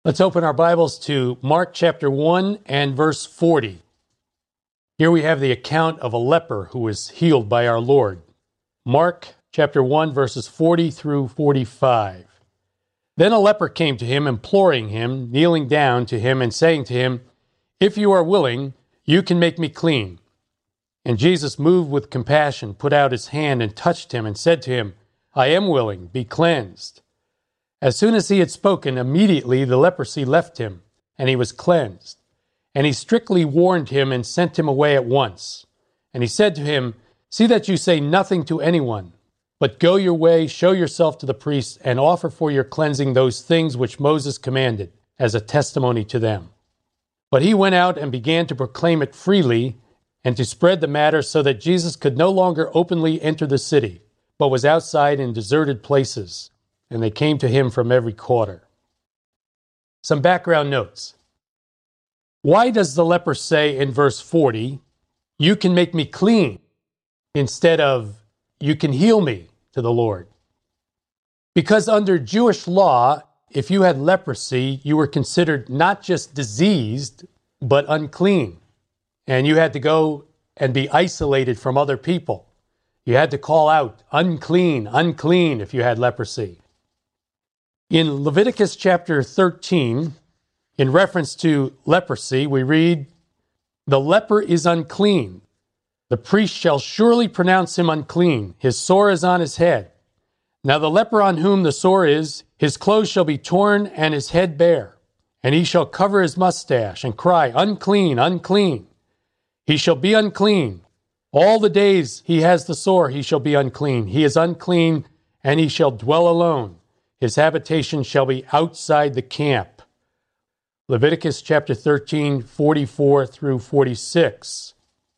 Let's open our Bibles to Mark chapter 1 and verse 40. Here we have the account of a leper who was healed by our Lord. Mark chapter 1 verses 40 through 45. Then a leper came to him, imploring him, kneeling down to him and saying to him, "If you are willing, you can make me clean." And Jesus, moved with compassion, put out his hand and touched him and said to him, "I am willing, be cleansed." As soon as he had spoken, immediately the leprosy left him, and he was cleansed. And he strictly warned him and sent him away at once. And he said to him, "See that you say nothing to anyone, but go your way, show yourself to the priests, and offer for your cleansing those things which Moses commanded, as a testimony to them." But he went out and began to proclaim it freely, and to spread the matter, so that Jesus could no longer openly enter the city, but was outside in deserted places, and they came to him from every quarter. Some background notes. Why does the leper say in verse 40, "You can make me clean," instead of, "You can heal me," to the Lord? Because under Jewish law, if you had leprosy, you were considered not just diseased, but unclean. And you had to go and be isolated from other people. You had to call out, "Unclean, unclean," if you had leprosy. In Leviticus chapter 13, in reference to leprosy, we read, "The leper is unclean. The priest shall surely pronounce him unclean. His sore is on his head. Now the leper on whom the sore is, his clothes shall be torn and his head bare. And he shall cover his mustache and cry, 'Unclean, unclean.' He shall be unclean. All the days he has the sore, he shall be unclean. He is unclean, and he shall dwell alone. His habitation shall be outside the camp." Leviticus chapter 13, 44 through 46.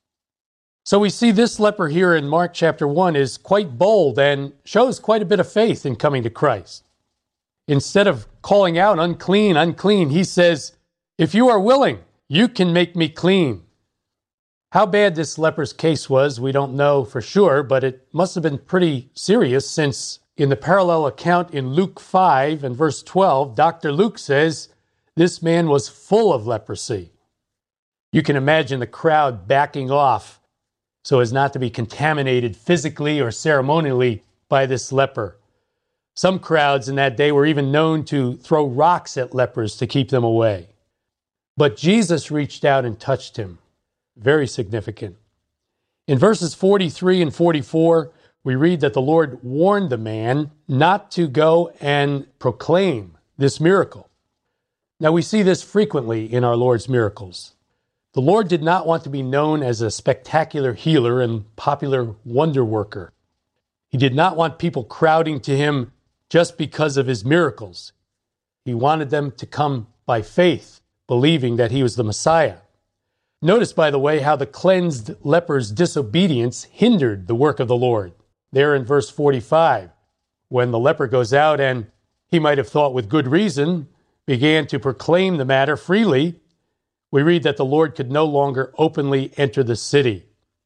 So we see this leper here in Mark chapter 1 is quite bold and shows quite a bit of faith in coming to Christ. Instead of calling out, "Unclean, unclean," he says, "If you are willing, you can make me clean." How bad this leper's case was, we don't know for sure, but it must have been pretty serious, since in the parallel account in Luke 5 and verse 12, Dr. Luke says this man was full of leprosy. You can imagine the crowd backing off so as not to be contaminated physically or ceremonially by this leper. Some crowds in that day were even known to throw rocks at lepers to keep them away. But Jesus reached out and touched him. Very significant. In verses 43 and 44, we read that the Lord warned the man not to go and proclaim this miracle. Now we see this frequently in our Lord's miracles. The Lord did not want to be known as a spectacular healer and popular wonder worker. He did not want people crowding to him just because of his miracles. He wanted them to come by faith, believing that he was the Messiah. Notice, by the way, how the cleansed leper's disobedience hindered the work of the Lord. There in verse 45, when the leper goes out and, he might have thought with good reason, began to proclaim the matter freely, we read that the Lord could no longer openly enter the city.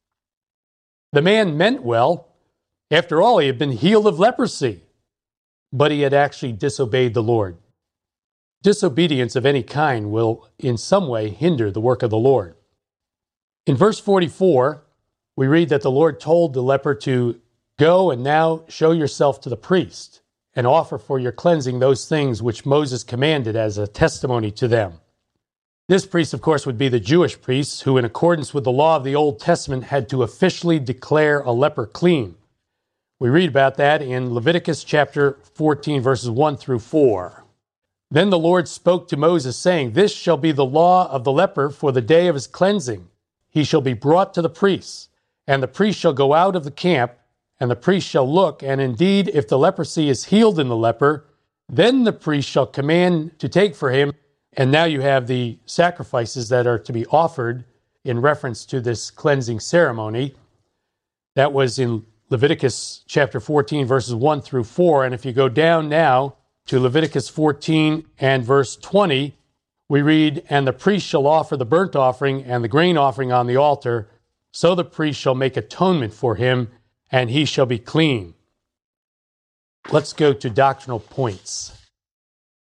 The man meant well. After all, he had been healed of leprosy, but he had actually disobeyed the Lord. Disobedience of any kind will in some way hinder the work of the Lord. In verse 44, we read that the Lord told the leper to go and now show yourself to the priest and offer for your cleansing those things which Moses commanded as a testimony to them. This priest, of course, would be the Jewish priests who, in accordance with the law of the Old Testament, had to officially declare a leper clean. We read about that in Leviticus chapter 14, verses 1 through 4. Then the Lord spoke to Moses, saying, "This shall be the law of the leper for the day of his cleansing. He shall be brought to the priests, and the priest shall go out of the camp, and the priest shall look, and indeed, if the leprosy is healed in the leper, then the priest shall command to take for him." And now you have the sacrifices that are to be offered in reference to this cleansing ceremony. That was in Leviticus chapter 14, verses 1 through 4. And if you go down now to Leviticus 14 and verse 20, we read, "And the priest shall offer the burnt offering and the grain offering on the altar, so the priest shall make atonement for him, and he shall be clean." Let's go to doctrinal points.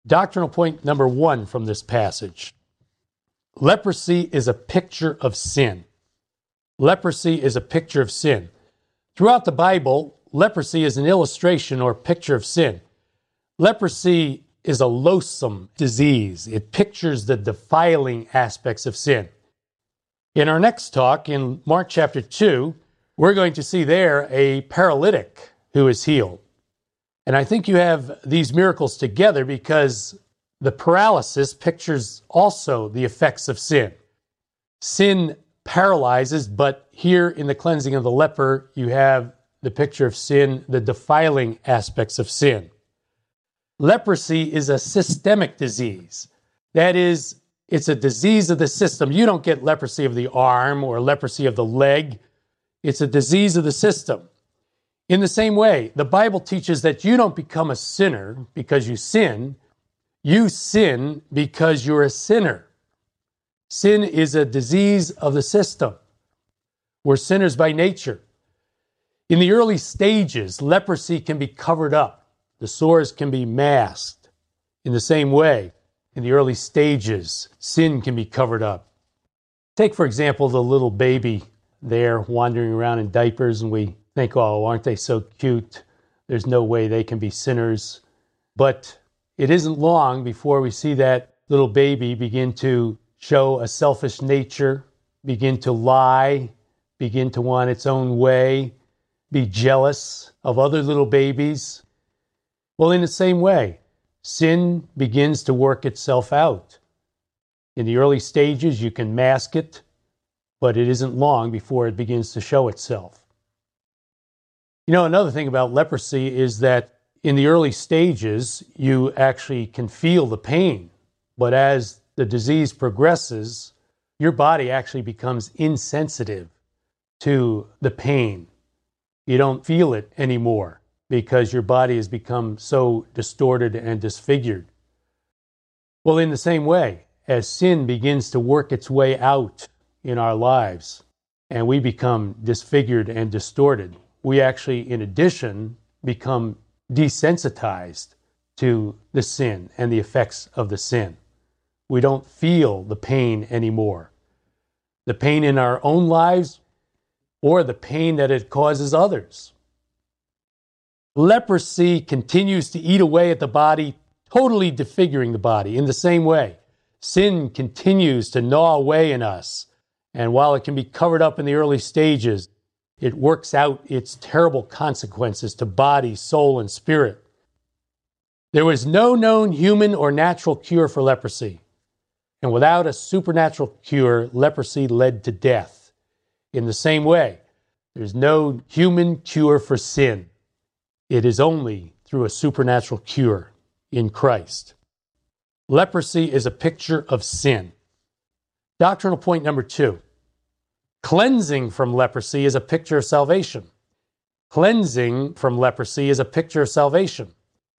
Doctrinal point number 1 from this passage. Leprosy is a picture of sin. Leprosy is a picture of sin. Throughout the Bible, leprosy is an illustration or picture of sin. Leprosy is a loathsome disease. It pictures the defiling aspects of sin. In our next talk, in Mark chapter 2, we're going to see there a paralytic who is healed. And I think you have these miracles together because the paralysis pictures also the effects of sin. Sin paralyzes, but here in the cleansing of the leper, you have the picture of sin, the defiling aspects of sin. Leprosy is a systemic disease. That is, it's a disease of the system. You don't get leprosy of the arm or leprosy of the leg. It's a disease of the system. In the same way, the Bible teaches that you don't become a sinner because you sin. You sin because you're a sinner. Sin is a disease of the system. We're sinners by nature. In the early stages, leprosy can be covered up. The sores can be masked. In the same way, in the early stages, sin can be covered up. Take, for example, the little baby there wandering around in diapers, and we think, oh, aren't they so cute? There's no way they can be sinners. But it isn't long before we see that little baby begin to show a selfish nature, begin to lie, begin to want its own way, be jealous of other little babies. Well, in the same way, sin begins to work itself out. In the early stages, you can mask it, but it isn't long before it begins to show itself. You know, another thing about leprosy is that in the early stages, you actually can feel the pain. But as the disease progresses, your body actually becomes insensitive to the pain. You don't feel it anymore because your body has become so distorted and disfigured. Well, in the same way, as sin begins to work its way out in our lives and we become disfigured and distorted, we actually, in addition, become desensitized to the sin and the effects of the sin. We don't feel the pain anymore. The pain in our own lives or the pain that it causes others. Leprosy continues to eat away at the body, totally disfiguring the body. In the same way, sin continues to gnaw away in us. And while it can be covered up in the early stages, it works out its terrible consequences to body, soul, and spirit. There was no known human or natural cure for leprosy. And without a supernatural cure, leprosy led to death. In the same way, there's no human cure for sin. It is only through a supernatural cure in Christ. Leprosy is a picture of sin. Doctrinal point number 2. Cleansing from leprosy is a picture of salvation. Cleansing from leprosy is a picture of salvation.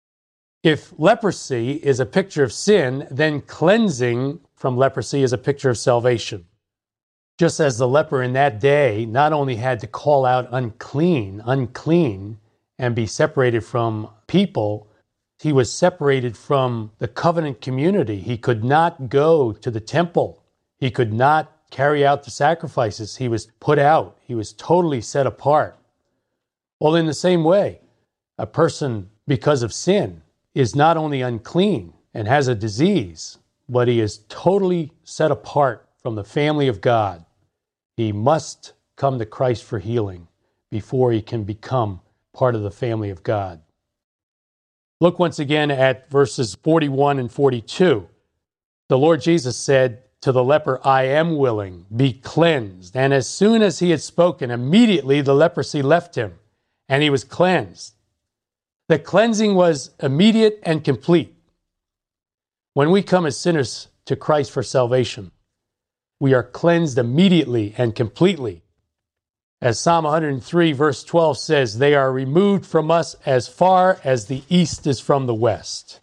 If leprosy is a picture of sin, then cleansing from leprosy is a picture of salvation. Just as the leper in that day not only had to call out unclean, unclean, and be separated from people, he was separated from the covenant community. He could not go to the temple. He could not carry out the sacrifices. He was put out. He was totally set apart. Well, in the same way, a person, because of sin, is not only unclean and has a disease, but he is totally set apart from the family of God. He must come to Christ for healing before he can become part of the family of God. Look once again at verses 41 and 42. The Lord Jesus said to the leper, I am willing, be cleansed. And as soon as he had spoken, immediately the leprosy left him, and he was cleansed. The cleansing was immediate and complete. When we come as sinners to Christ for salvation, we are cleansed immediately and completely. As Psalm 103 verse 12 says, they are removed from us as far as the east is from the west.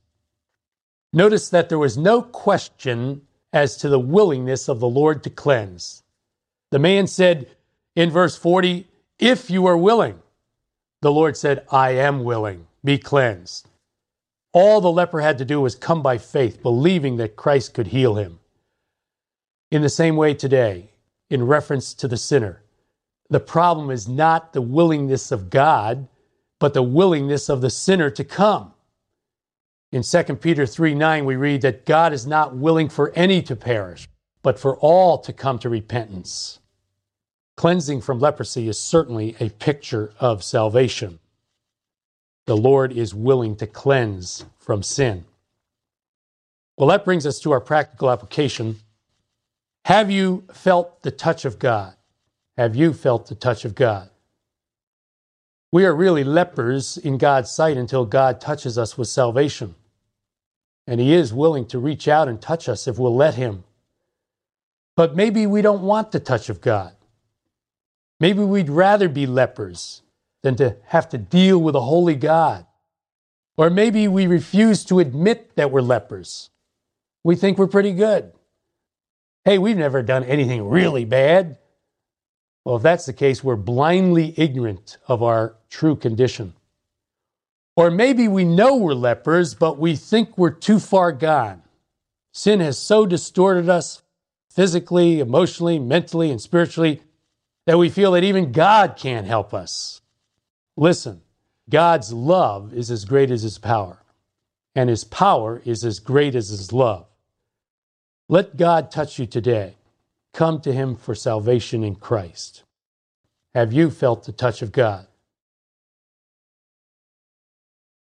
Notice that there was no question as to the willingness of the Lord to cleanse. The man said in verse 40, if you are willing, the Lord said, I am willing, be cleansed. All the leper had to do was come by faith, believing that Christ could heal him. In the same way today, in reference to the sinner, the problem is not the willingness of God, but the willingness of the sinner to come. In 2 Peter 3:9, we read that God is not willing for any to perish, but for all to come to repentance. Cleansing from leprosy is certainly a picture of salvation. The Lord is willing to cleanse from sin. Well, that brings us to our practical application. Have you felt the touch of God? Have you felt the touch of God? We are really lepers in God's sight until God touches us with salvation. And He is willing to reach out and touch us if we'll let Him. But maybe we don't want the touch of God. Maybe we'd rather be lepers than to have to deal with a holy God. Or maybe we refuse to admit that we're lepers. We think we're pretty good. Hey, we've never done anything really bad. Well, if that's the case, we're blindly ignorant of our true condition. Or maybe we know we're lepers, but we think we're too far gone. Sin has so distorted us physically, emotionally, mentally, and spiritually that we feel that even God can't help us. Listen, God's love is as great as His power, and His power is as great as His love. Let God touch you today. Come to Him for salvation in Christ. Have you felt the touch of God?